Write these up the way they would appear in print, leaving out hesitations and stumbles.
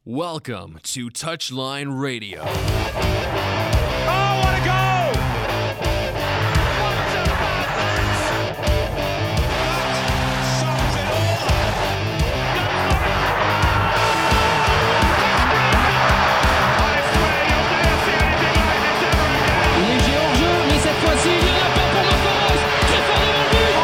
Welcome to Touchline Radio. Oh, what a goal! What a pass! That sums it all up. I swear you'll never see anything like this ever again. Léger hors-jeu, mais cette fois-ci, il y en a pas pour Mafaros. Très fort devant le but.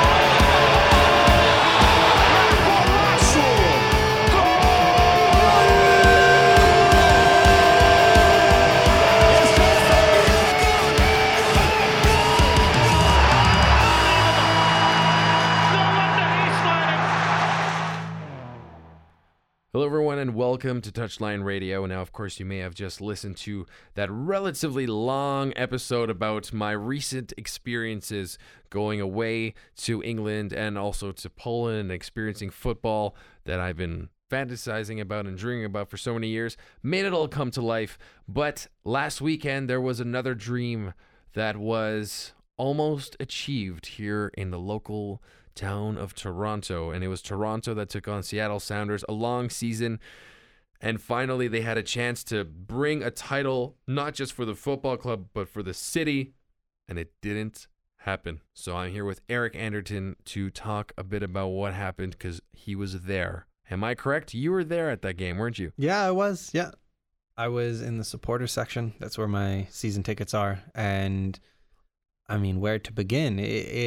Hello, everyone, and welcome to Touchline Radio. Now, of course, you may have just listened to that relatively long episode about my recent experiences going away to England and also to Poland and experiencing football that I've been fantasizing about and dreaming about for so many years. Made it all come to life. But last weekend, there was another dream that was almost achieved here in the local town of Toronto, and it was Toronto that took on Seattle Sounders, a long season, and finally they had a chance to bring a title not just for the football club but for the city, and it didn't happen. So I'm here with Eric Anderton to talk a bit about what happened because he was there. Am I correct? You were there at that game, weren't you? Yeah, I was. Yeah, I was in the supporter section. That's where my season tickets are, and I mean, where to begin?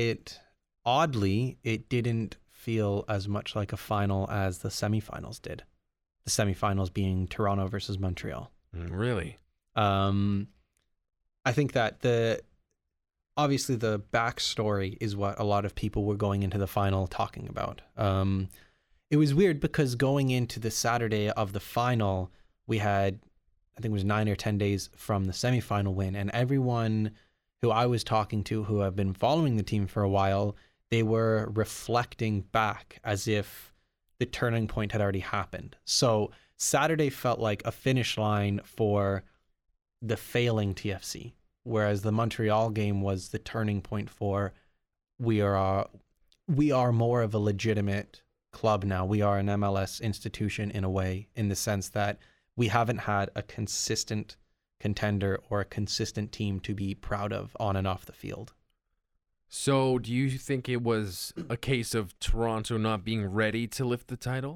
Oddly, it didn't feel as much like a final as the semifinals did. The semifinals being Toronto versus Montreal. Really? I think that obviously the backstory is what a lot of people were going into the final talking about. It was weird because going into the Saturday of the final, we had, I think it was 9 or 10 days from the semifinal win, and everyone who I was talking to who have been following the team for a while, they were reflecting back as if the turning point had already happened. So Saturday felt like a finish line for the failing TFC, whereas the Montreal game was the turning point for we are more of a legitimate club now. We are an MLS institution in a way, in the sense that we haven't had a consistent contender or a consistent team to be proud of on and off the field. So do you think it was a case of Toronto not being ready to lift the title?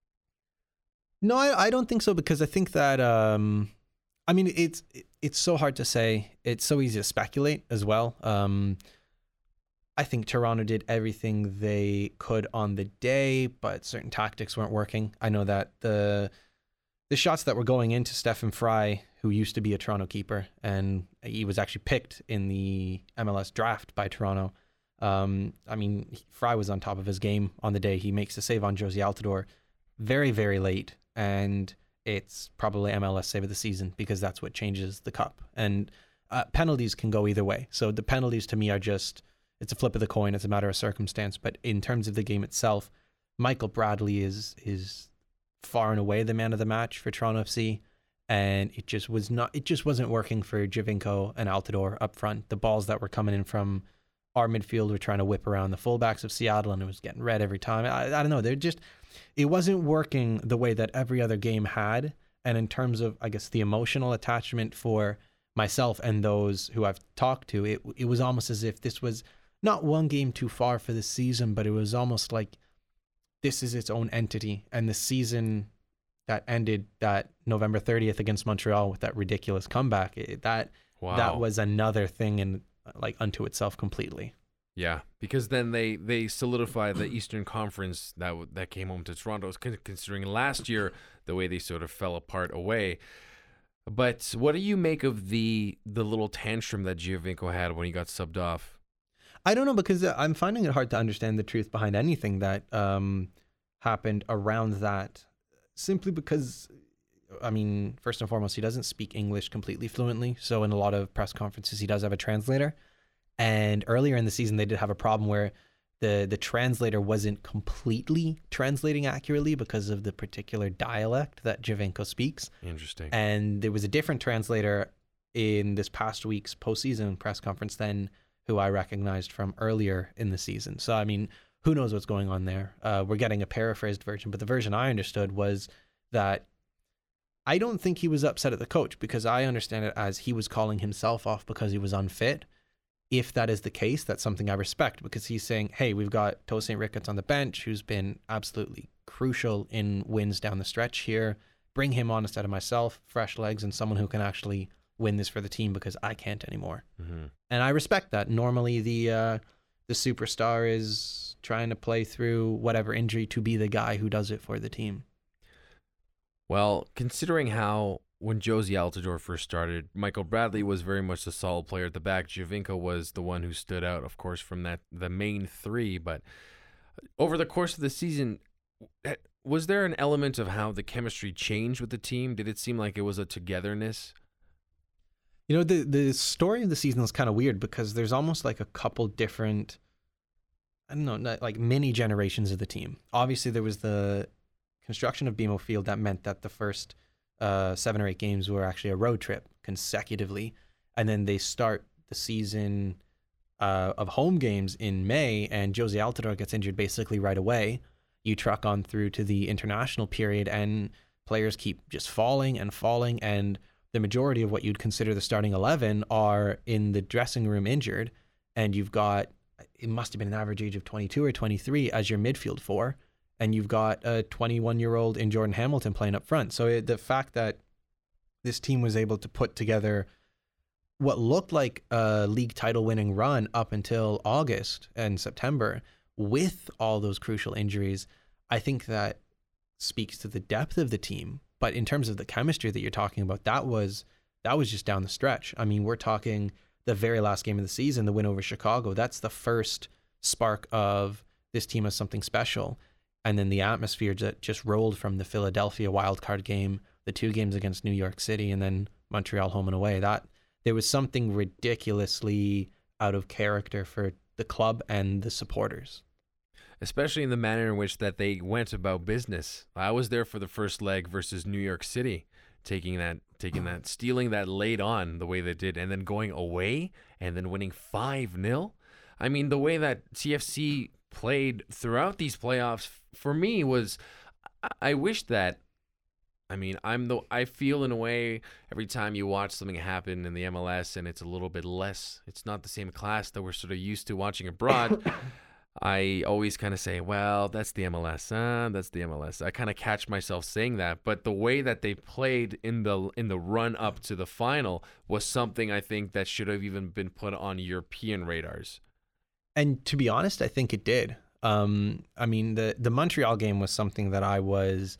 No, I don't think so, because I think that, I mean, it's so hard to say. It's so easy to speculate as well. I think Toronto did everything they could on the day, but certain tactics weren't working. I know that the shots that were going into Stephen Fry, who used to be a Toronto keeper, and he was actually picked in the MLS draft by Toronto. I mean, Fry was on top of his game on the day. He makes a save on Josie Altidore very, very late, and it's probably MLS save of the season because that's what changes the cup. And penalties can go either way. So the penalties to me are just, it's a flip of the coin. It's a matter of circumstance. But in terms of the game itself, Michael Bradley is far and away the man of the match for Toronto FC. And it just wasn't working for Giovinco and Altidore up front. The balls that were coming in from our midfield were trying to whip around the fullbacks of Seattle, and it was getting red every time. I don't know. It wasn't working the way that every other game had. And in terms of, I guess, the emotional attachment for myself and those who I've talked to, it was almost as if this was not one game too far for the season, but it was almost like this is its own entity. And the season that ended that November 30th against Montreal with that ridiculous comeback, that was another thing in like unto itself completely. Yeah, because then they solidify the Eastern Conference that came home to Toronto, considering last year the way they sort of fell apart away. But what do you make of the little tantrum that Giovinco had when he got subbed off? I don't know, because I'm finding it hard to understand the truth behind anything that happened around that. Simply because, I mean, first and foremost, he doesn't speak English completely fluently. So in a lot of press conferences, he does have a translator. And earlier in the season, they did have a problem where the translator wasn't completely translating accurately because of the particular dialect that Giovinco speaks. Interesting. And there was a different translator in this past week's postseason press conference then who I recognized from earlier in the season. So, I mean, who knows what's going on there? We're getting a paraphrased version, but the version I understood was that I don't think he was upset at the coach, because I understand it as he was calling himself off because he was unfit. If that is the case, that's something I respect, because he's saying, hey, we've got Tosaint Ricketts on the bench, who's been absolutely crucial in wins down the stretch here. Bring him on instead of myself, fresh legs, and someone who can actually win this for the team, because I can't anymore. Mm-hmm. And I respect that. Normally the superstar is trying to play through whatever injury to be the guy who does it for the team. Well, considering how when Jozy Altidore first started, Michael Bradley was very much the solid player at the back. Giovinco was the one who stood out, of course, from the main three. But over the course of the season, was there an element of how the chemistry changed with the team? Did it seem like it was a togetherness? You know, the story of the season is kind of weird, because there's almost like a couple different, I don't know, like mini generations of the team. Obviously, there was the construction of BMO Field that meant that the first 7 or 8 games were actually a road trip consecutively. And then they start the season of home games in May, and Jozy Altidore gets injured basically right away. You truck on through to the international period, and players keep just falling, and the majority of what you'd consider the starting 11 are in the dressing room injured, and you've got, it must have been an average age of 22 or 23 as your midfield 4, and you've got a 21-year-old in Jordan Hamilton playing up front. So the fact that this team was able to put together what looked like a league title winning run up until August and September with all those crucial injuries, I think that speaks to the depth of the team. But in terms of the chemistry that you're talking about, that was just down the stretch. I mean, we're talking the very last game of the season, the win over Chicago. That's the first spark of this team as something special. And then the atmosphere that just rolled from the Philadelphia wildcard game, the 2 games against New York City, and then Montreal home and away. That there was something ridiculously out of character for the club and the supporters. Especially in the manner in which that they went about business. I was there for the first leg versus New York City, taking that, stealing that late on the way they did, and then going away and then winning 5-0. I mean, the way that CFC played throughout these playoffs for me was, I wish that, I mean, I feel in a way every time you watch something happen in the MLS and it's a little bit less, it's not the same class that we're sort of used to watching abroad. I always kind of say, well, that's the MLS. That's the MLS. I kind of catch myself saying that, but the way that they played in the run up to the final was something I think that should have even been put on European radars. And to be honest, I think it did. I mean, the Montreal game was something that I was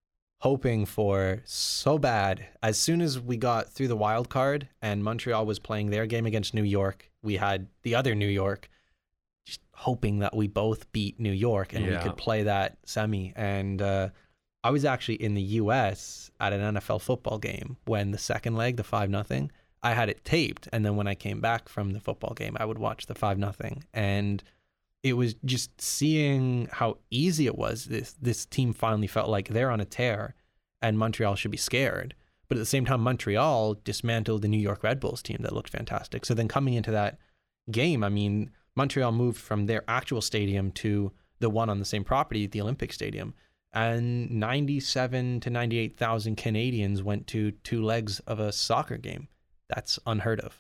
hoping for so bad. As soon as we got through the wild card and Montreal was playing their game against New York, we had the other New York, just hoping that we both beat New York and we could play that semi. And I was actually in the US at an NFL football game when the second leg, the 5-0, I had it taped. And then when I came back from the football game, I would watch the 5-0. And it was just seeing how easy it was. This team finally felt like they're on a tear and Montreal should be scared. But at the same time, Montreal dismantled the New York Red Bulls team that looked fantastic. So then coming into that game, I mean, Montreal moved from their actual stadium to the one on the same property, the Olympic Stadium, and 97 to 98,000 Canadians went to 2 legs of a soccer game. That's unheard of.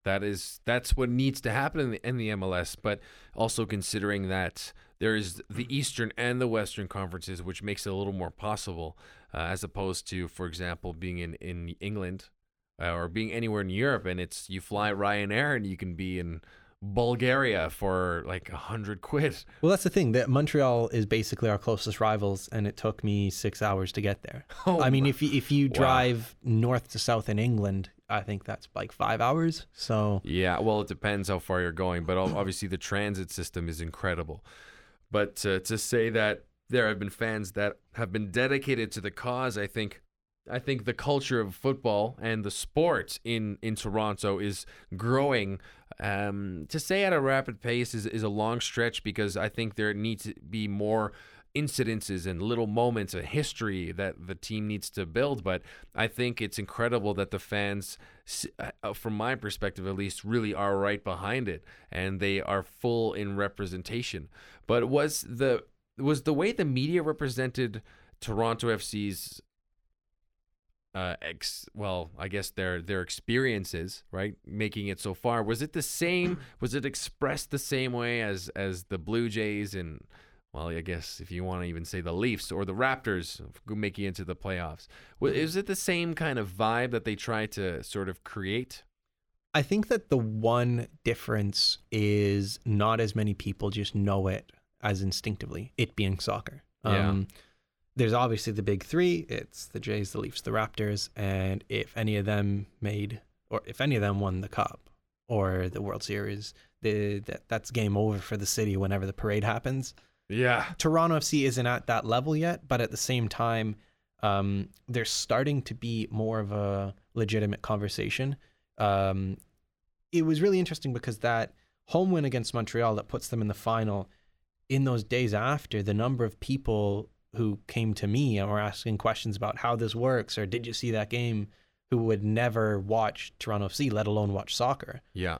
That's what needs to happen in the MLS, but also considering that there is the Eastern and the Western conferences, which makes it a little more possible, as opposed to, for example, being in England or being anywhere in Europe, and it's you fly Ryanair and you can be in Bulgaria for like $100. Well, that's the thing, that Montreal is basically our closest rivals, and it took me 6 hours to get there. I mean, if you drive north to south in England, I think that's like 5 hours. So yeah, well, it depends how far you're going, but obviously the transit system is incredible. But to say that there have been fans that have been dedicated to the cause, I think the culture of football and the sport in Toronto is growing. To say at a rapid pace is a long stretch, because I think there needs to be more incidences and little moments of history that the team needs to build. But I think it's incredible that the fans, from my perspective at least, really are right behind it and they are full in representation. But was the way the media represented Toronto FC's I guess their experiences, right, making it so far. Was it the same? Was it expressed the same way as the Blue Jays and, well, I guess if you want to even say the Leafs or the Raptors making it into the playoffs? Is it the same kind of vibe that they try to sort of create? I think that the one difference is not as many people just know it as instinctively, it being soccer. Yeah. There's obviously the big three. It's the Jays, the Leafs, the Raptors. And if any of them won the Cup or the World Series, that's game over for the city whenever the parade happens. Yeah. Toronto FC isn't at that level yet, but at the same time, there's starting to be more of a legitimate conversation. It was really interesting because that home win against Montreal that puts them in the final, in those days after, the number of people who came to me and were asking questions about how this works or did you see that game, who would never watch Toronto FC, let alone watch soccer. Yeah.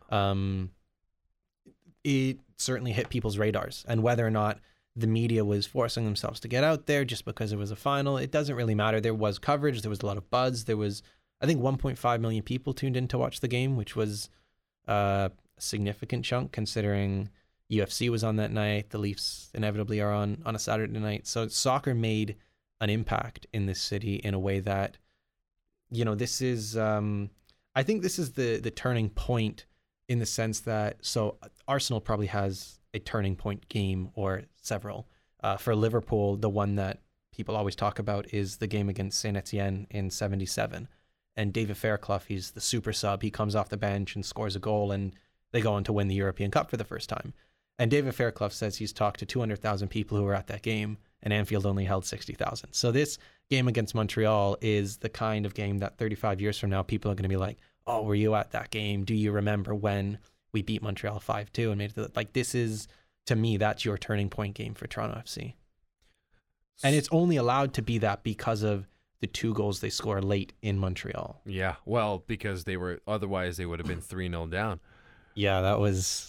It certainly hit people's radars, and whether or not the media was forcing themselves to get out there just because it was a final, it doesn't really matter. There was coverage, there was a lot of buzz. There was, I think, 1.5 million people tuned in to watch the game, which was a significant chunk considering UFC was on that night. The Leafs inevitably are on a Saturday night. So soccer made an impact in this city in a way that, this is, I think this is the turning point in the sense that, so Arsenal probably has a turning point game or several. For Liverpool, the one that people always talk about is the game against Saint Etienne in 1977. And David Fairclough, he's the super sub. He comes off the bench and scores a goal, and they go on to win the European Cup for the first time. And David Fairclough says he's talked to 200,000 people who were at that game, and Anfield only held 60,000. So this game against Montreal is the kind of game that 35 years from now, people are going to be like, oh, were you at that game? Do you remember when we beat Montreal 5-2 and made it? Like, this is, to me, that's your turning point game for Toronto FC. And it's only allowed to be that because of the 2 goals they score late in Montreal. Yeah, well, because otherwise they would have been 3-0 down. Yeah, that was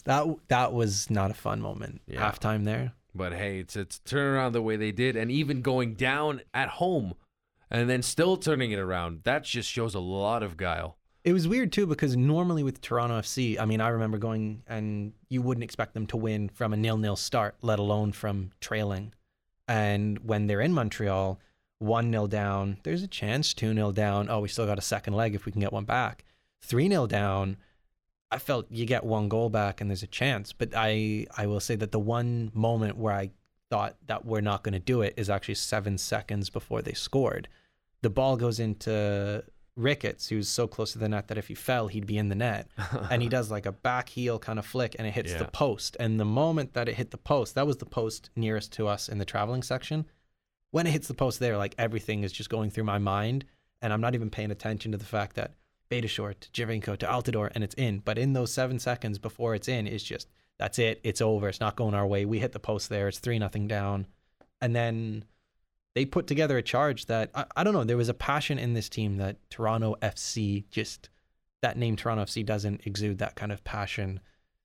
not a fun moment. Yeah. Halftime there. But hey, to turn around the way they did, and even going down at home and then still turning it around, that just shows a lot of guile. It was weird too, because normally with Toronto FC, I mean, I remember going, and you wouldn't expect them to win from a 0-0 start, let alone from trailing. And when they're in Montreal, 1-0 down, there's a chance. 2-0 down, oh, we still got a second leg if we can get one back. 3-0 down, I felt you get 1 goal back and there's a chance. But I will say that the one moment where I thought that we're not going to do it is actually 7 seconds before they scored. The ball goes into Ricketts, who's so close to the net that if he fell, he'd be in the net. And he does like a back heel kind of flick and it hits the post. And the moment that it hit the post, that was the post nearest to us in the traveling section. When it hits the post there, like everything is just going through my mind. And I'm not even paying attention to the fact that Beitashour to Giovinco to Altidore and it's in. But in those 7 seconds before it's in, it's just, that's it. It's over. It's not going our way. We hit the post there. It's 3-0 down. And then they put together a charge that, I don't know, there was a passion in this team that Toronto FC, just that name Toronto FC doesn't exude that kind of passion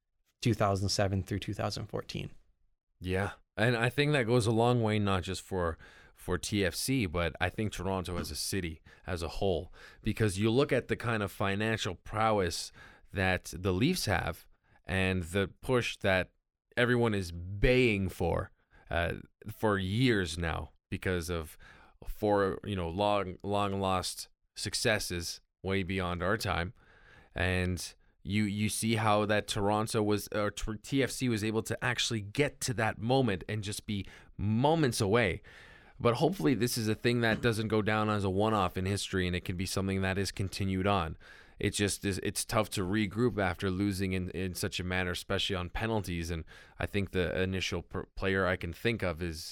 2007 through 2014. Yeah. And I think that goes a long way, not just for TFC, but I think Toronto as a city as a whole, because you look at the kind of financial prowess that the Leafs have and the push that everyone is baying for years now because of long lost successes way beyond our time. And you see how that TFC was able to actually get to that moment and just be moments away. But hopefully this is a thing that doesn't go down as a one-off in history, and it can be something that is continued on. It just is, it's tough to regroup after losing in such a manner, especially on penalties. And I think the initial player I can think of is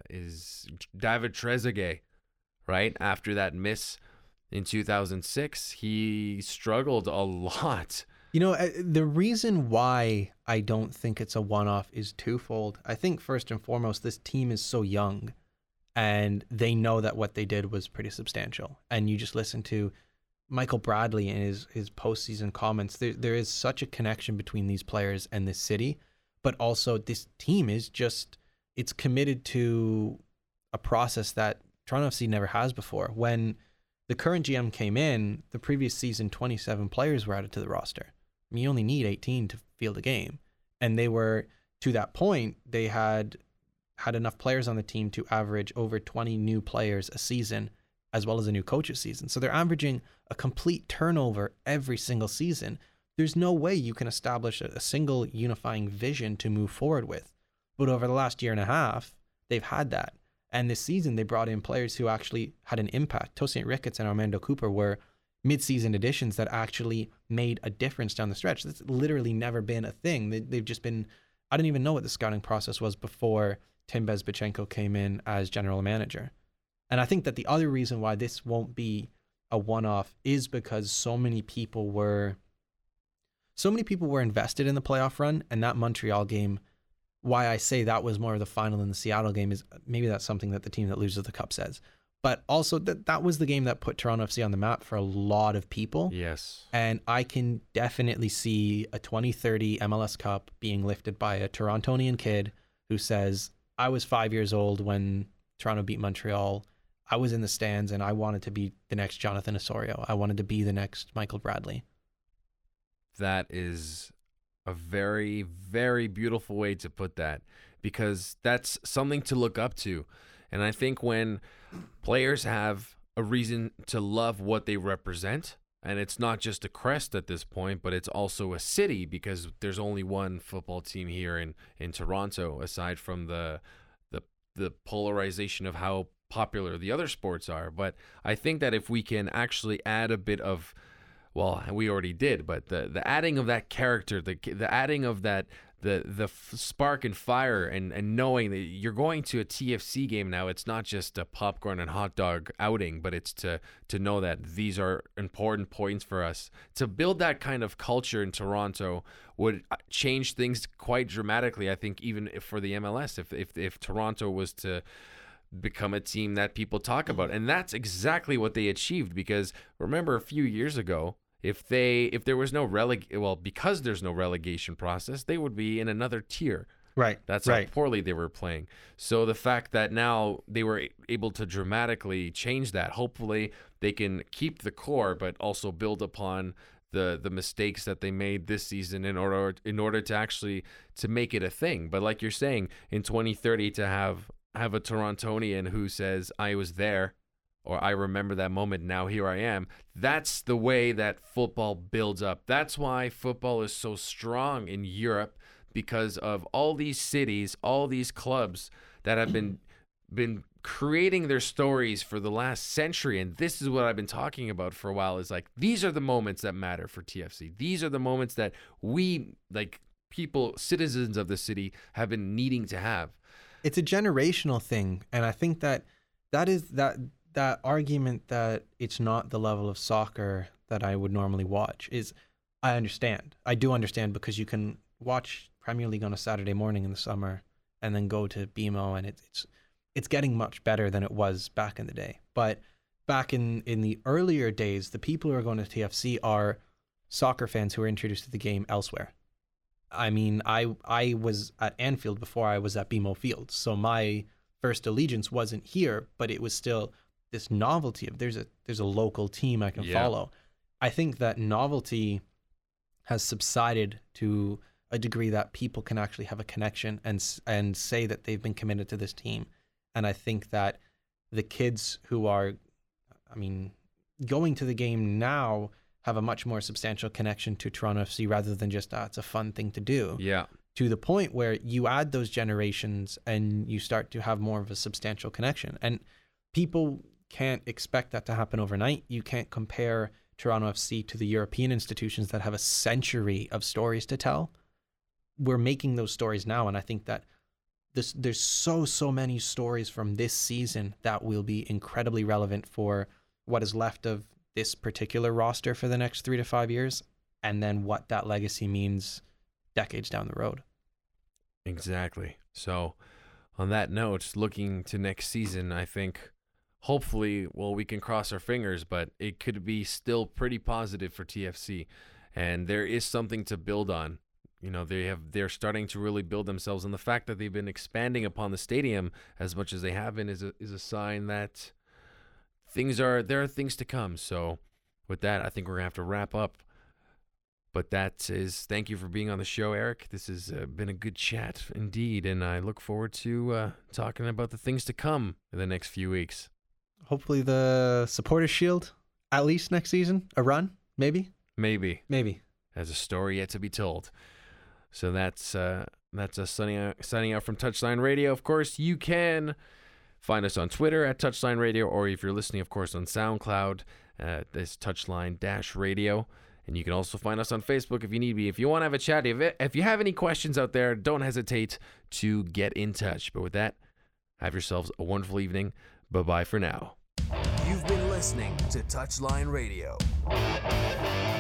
David Trezeguet, right? After that miss in 2006, he struggled a lot. The reason why I don't think it's a one-off is twofold. I think first and foremost, this team is so young and they know that what they did was pretty substantial. And you just listen to Michael Bradley and his postseason comments. There is such a connection between these players and this city, but also this team is just, it's committed to a process that Toronto FC never has before. When The current GM came in, the previous season, 27 players were added to the roster. I mean, you only need 18 to field a game. And they were, to that point, they had enough players on the team to average over 20 new players a season, as well as a new coach a season. So they're averaging a complete turnover every single season. There's no way you can establish a single unifying vision to move forward with. But over the last year and a half, they've had that. And this season, they brought in players who actually had an impact. Tosin Ricketts and Armando Cooper were mid-season additions that actually made a difference down the stretch. That's literally never been a thing. They've just been, I didn't even know what the scouting process was before Tim Bezbatchenko came in as general manager. And I think that the other reason why this won't be a one-off is because so many people were invested in the playoff run, and that Montreal game, why I say that was more of the final than the Seattle game is maybe that's something that the team that loses the cup says. But also that was the game that put Toronto FC on the map for a lot of people. Yes. And I can definitely see a 2030 MLS Cup being lifted by a Torontonian kid who says, I was 5 years old when Toronto beat Montreal. I was in the stands and I wanted to be the next Jonathan Osorio. I wanted to be the next Michael Bradley. That is a very, very beautiful way to put that, because that's something to look up to. And I think when players have a reason to love what they represent, and it's not just a crest at this point, but it's also a city, because there's only one football team here in Toronto, aside from the polarization of how popular the other sports are. But I think that if we can actually add a bit of, well, we already did, but the adding of that character, the adding of that, the spark and fire, and knowing that you're going to a TFC game now, it's not just a popcorn and hot dog outing, but it's to know that these are important points for us. To build that kind of culture in Toronto would change things quite dramatically, I think, even for the MLS, if Toronto was to become a team that people talk about. And that's exactly what they achieved, because remember a few years ago, if there was no because there's no relegation process, they would be in another tier. Right. That's how poorly they were playing. So the fact that now they were able to dramatically change that, hopefully they can keep the core, but also build upon the mistakes that they made this season in order to actually to make it a thing. But like you're saying, in 2030 to have a Torontonian who says, I was there, or I remember that moment, now here I am. That's the way that football builds up. That's why football is so strong in Europe, because of all these cities, all these clubs that have been creating their stories for the last century. And this is what I've been talking about for a while, is like, these are the moments that matter for TFC. These are the moments that we, like people, citizens of the city, have been needing to have. It's a generational thing. And I think that is that argument that it's not the level of soccer that I would normally watch is, I do understand, because you can watch Premier League on a Saturday morning in the summer and then go to BMO, and it's getting much better than it was back in the day. But back in the earlier days, the people who are going to TFC are soccer fans who were introduced to the game elsewhere. I mean, I was at Anfield before I was at BMO Field, so my first allegiance wasn't here, but it was still this novelty of there's a local team I can follow. I think that novelty has subsided to a degree that people can actually have a connection and say that they've been committed to this team. And I think that the kids who are, going to the game now have a much more substantial connection to Toronto FC rather than just, it's a fun thing to do. Yeah. To the point where you add those generations and you start to have more of a substantial connection. And people can't expect that to happen overnight. You can't compare Toronto FC to the European institutions that have a century of stories to tell. We're making those stories now, and I think that there's so many stories from this season that will be incredibly relevant for what is left of this particular roster for the next 3 to 5 years, and then what that legacy means decades down the road. Exactly. So on that note, looking to next season, I think hopefully, we can cross our fingers, but it could be still pretty positive for TFC, and there is something to build on. You know, they're starting to really build themselves, and the fact that they've been expanding upon the stadium as much as they have been is a sign that there are things to come. So with that, I think we're going to have to wrap up. But thank you for being on the show, Eric. This has been a good chat indeed, and I look forward to talking about the things to come in the next few weeks. Hopefully the Supporters Shield, at least next season, a run, maybe. Maybe. There's a story yet to be told. So that's us signing out from Touchline Radio. Of course, you can find us on Twitter at Touchline Radio, or if you're listening, of course, on SoundCloud, this Touchline-Radio. And you can also find us on Facebook if you need be. If you want to have a chat, if you have any questions out there, don't hesitate to get in touch. But with that, have yourselves a wonderful evening. Bye-bye for now. You've been listening to Touchline Radio.